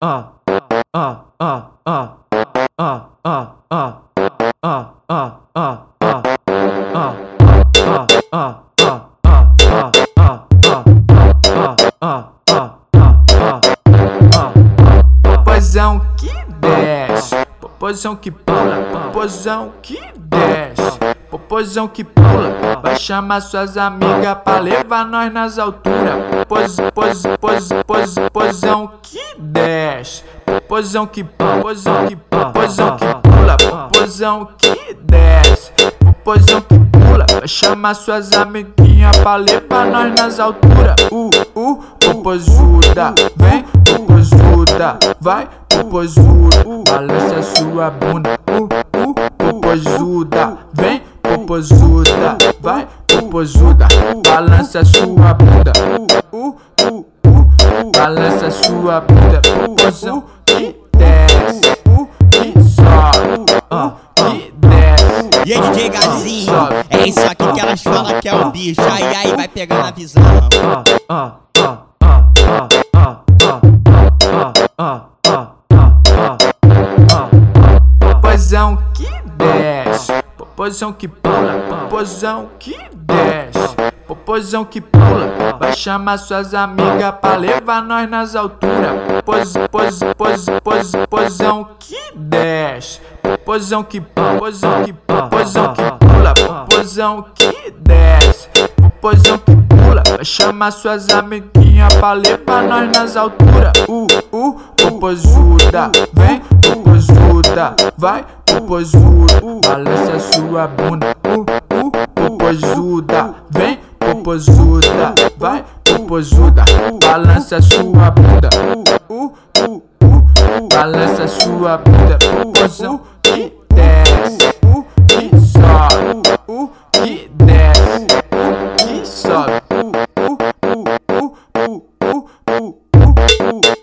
Popozão que desce, popozão que pula, popozão que desce, popozão que pula. Vai chamar suas amigas pra levar nós nas alturas. Popozão que desce, popozão que pula, popozão que pula, popozão que desce, popozão que pula. Vai chamar suas amiguinhas pra levar nós nas alturas. Popozuda, vem, popozuda, vai, popozuda, balança sua bunda. Popozuda, vem, popozuda, vai, popozuda, balança sua bunda. Balança sua bunda, popozão que desce, que sobe, que desce. E aí, DJ Gazinho, é isso aqui que elas falam que é o bicho. Aí, vai pegando a visão. Popozão que desce, popozão que pula, popozão que desce, popozão que pula. Vai chamar suas amigas pra levar nós nas alturas. Popozão que desce, popozão que pula, popozão que pula, popozão que desce, popozão que pula. Vai chamar suas amiguinhas pra levar nós nas alturas. Popozuda, vem, popozuda, vai, popozuda, balança sua bunda. Popozuda, vem, popozuda, vai, popozuda, balança sua bunda. Balança sua bunda, popozão que desce, que sobe, que desce, que sobe.